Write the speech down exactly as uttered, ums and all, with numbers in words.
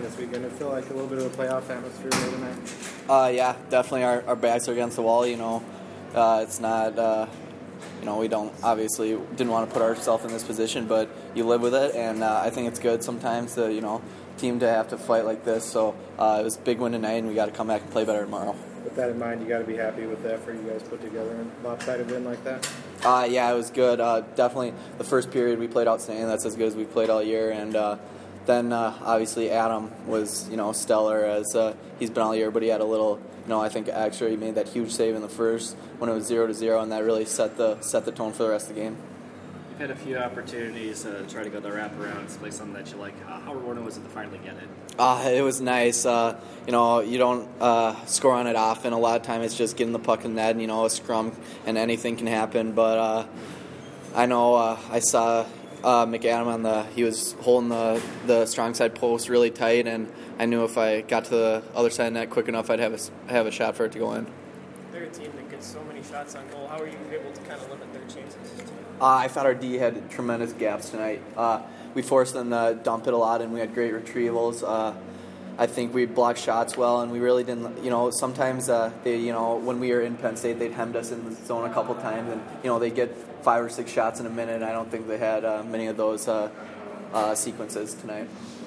this weekend? Did it feel like a little bit of a playoff atmosphere here tonight? Uh, yeah, definitely. Our, our backs are against the wall. You know, uh, it's not. Uh, you know, we don't obviously didn't want to put ourselves in this position, but you live with it, and uh, I think it's good sometimes to you know team to have to fight like this. So uh, it was a big win tonight, and we got to come back and play better tomorrow. With that in mind, you got to be happy with the effort you guys put together and a lopsided win like that. Uh, yeah, it was good. Uh, definitely, the first period we played outstanding. That's as good as we played all year, and uh, then uh, obviously Adam was you know stellar as uh, he's been all year, but he had a little. You know, I think extra he made that huge save in the first when it was zero to zero, and that really set the set the tone for the rest of the game. You've had a few opportunities to try to go the wraparound, to play something that you like. Uh, how rewarding was it to finally get it? Uh, it was nice. Uh, you know, you don't uh, score on it often. A lot of time it's just getting the puck in the net, and, you know, a scrum, and anything can happen. But uh, I know uh, I saw uh, McAdam on the, he was holding the, the strong side post really tight, and I knew if I got to the other side of the net quick enough, I'd have a, have a shot for it to go in. They're a team that gets so many shots on goal. How are you able to kind of limit their chances? Uh, I thought our D had tremendous gaps tonight. Uh, we forced them to dump it a lot, and we had great retrievals. Uh, I think we blocked shots well, and we really didn't. You know, sometimes uh, they, you know, when we were in Penn State, they'd hemmed us in the zone a couple times, and you know, they get five or six shots in a minute. I don't think they had uh, many of those uh, uh, sequences tonight.